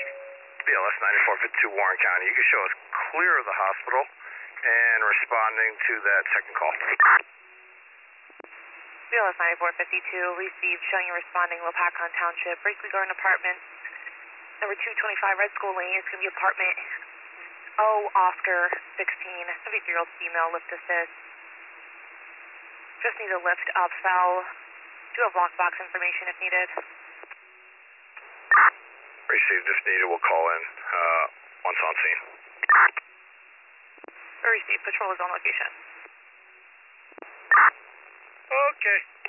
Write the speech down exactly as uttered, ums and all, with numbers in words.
B L S ninety-four fifty-two Warren County. You can show us clear of the hospital and responding to that second call. B L S ninety-four fifty-two received, showing you responding Lopakon Township, Brakely Garden Apartment, number two twenty-five Red School Lane. It's going to be apartment O Oscar sixteen, seventy-three-year-old female, lift assist. Just need a lift up cell. Do have lockbox information if needed. Received, if needed, we'll call in uh, once on scene. Received, patrol is on location. Okay.